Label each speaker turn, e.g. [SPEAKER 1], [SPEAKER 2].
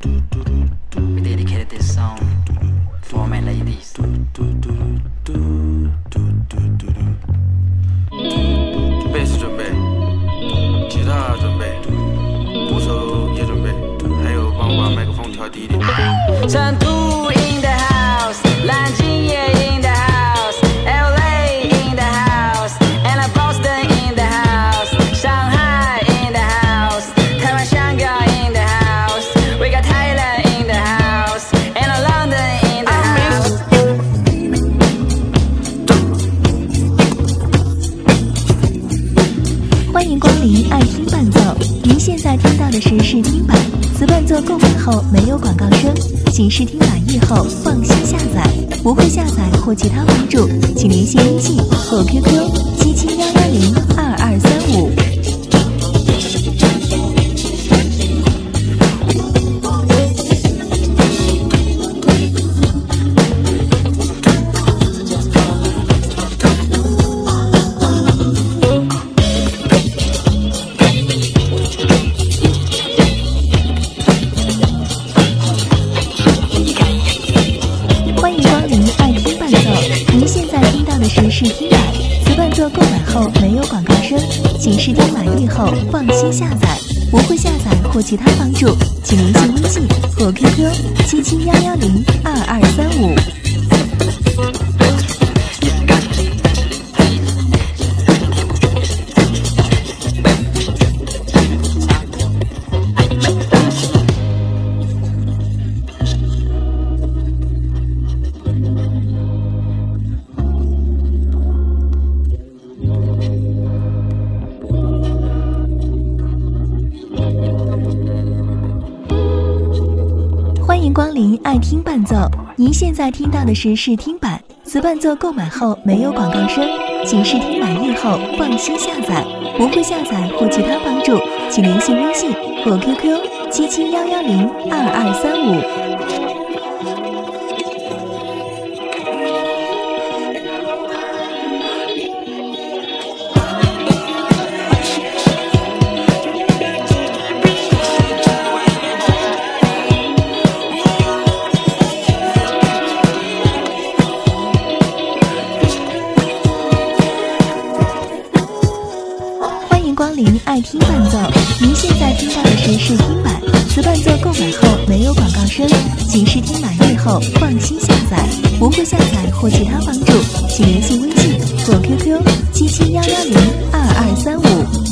[SPEAKER 1] We dedicated this song for all my ladies.
[SPEAKER 2] 贝斯准备，吉他准备，鼓手也准备，还有帮我把麦克风调低一点。
[SPEAKER 1] 成都 in the house， 南京也 in the house，LA in the house，and Boston in the house， 上海 in the house， 台湾、香港 in the house，We got Thailand in the house，and London in the house。
[SPEAKER 3] 欢迎光临爱听伴奏，您现在听到的是试听版，此伴奏购买后没有广告声，请试听满意后放心下载。不会下载或其他帮助，请联系微信或 QQ 7711022235。是试听版，此伴奏购买后没有广告声，请试听满意后放心下载。不会下载或其他帮助，请联系微信或 QQ 7711022235。欢迎光临爱听伴奏，您现在听到的是试听版，此伴奏购买后没有广告声，请试听满意后放心下载。不会下载或其他帮助，请联系微信或 QQ 7711022235。光临爱听伴奏，您现在听到的是试听版，此伴奏购买后没有广告声，请试听满意后放心下载。不会下载或其他帮助，请联系微信或 QQ 7711022235。